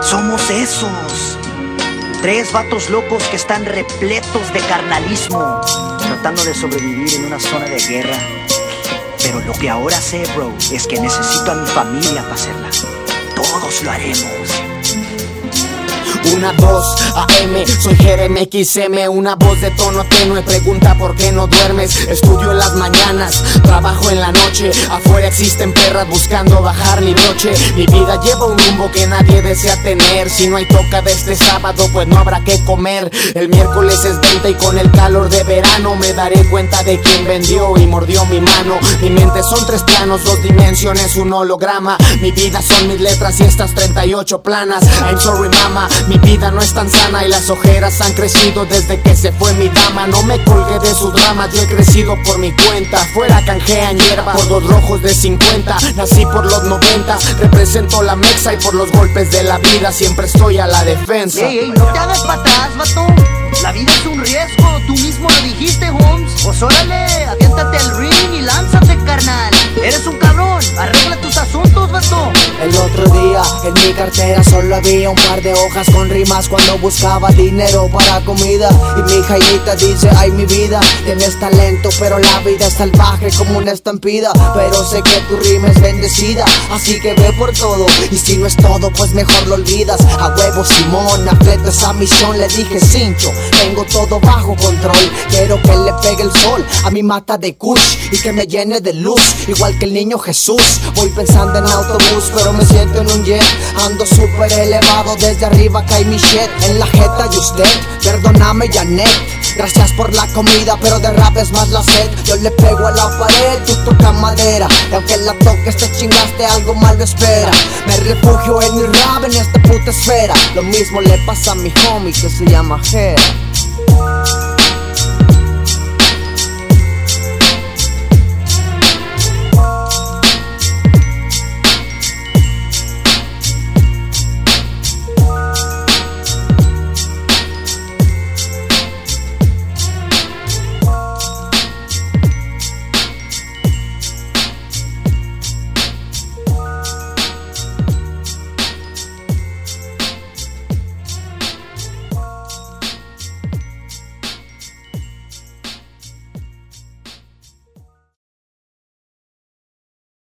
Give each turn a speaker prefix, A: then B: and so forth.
A: Somos esos 3 vatos locos que están repletos de carnalismo, tratando de sobrevivir en una zona de guerra. Pero lo que ahora sé, bro, es que necesito a mi familia para hacerla. Todos lo haremos.
B: 1, 2 AM, soy Jeremy XM, una voz de tono tenue, pregunta por qué no duermes. Estudio en las mañanas, trabajo en la noche, afuera existen perras buscando bajar mi broche. Mi vida lleva un rumbo que nadie desea tener. Si no hay toca de este sábado, pues no habrá que comer. El miércoles es 20 y con el calor de verano me daré cuenta de quién vendió y mordió mi mano. Mi mente son 3 planos, 2 dimensiones, un holograma. Mi vida son mis letras y estas 38 planas. I'm sorry mama, mi vida no es tan sana y las ojeras han crecido desde que se fue mi dama. No me colgué de su drama, yo he crecido por mi cuenta. Fuera canjean hierba por 2 rojos de 50. Nací por los 90, represento la mexa y por los golpes de la vida siempre estoy a la defensa.
A: Ey, no te hagas para atrás, vato. La vida es un riesgo, tú mismo lo dijiste, Holmes. Pues órale, aviéntate al ring y lánzate, carnal. Eres un cabrón, arregla tus asuntos, vato.
C: El otro día en mi cartera solo había un par de hojas con rimas cuando buscaba dinero para comida. Y mi Jaimita dice, ay mi vida, tienes talento pero la vida es salvaje como una estampida. Pero sé que tu rima es bendecida, así que ve por todo. Y si no es todo, pues mejor lo olvidas. A huevo Simón, afleto esa misión, le dije cincho. Tengo todo bajo control, quiero que le pegue el sol a mi mata de kush y que me llene de luz, igual que el niño Jesús. Voy pensando en autobús, pero me siento en un jet. Ando súper elevado, desde arriba cae mi shit en la jeta y usted, perdóname Janet. Gracias por la comida, pero de rap es más la sed. Yo le pego a la pared, tú tocas madera. Y aunque la toques te chingaste, algo malo espera. Me refugio en mi rap, en esta puta esfera. Lo mismo le pasa a mi homie que se llama Jera.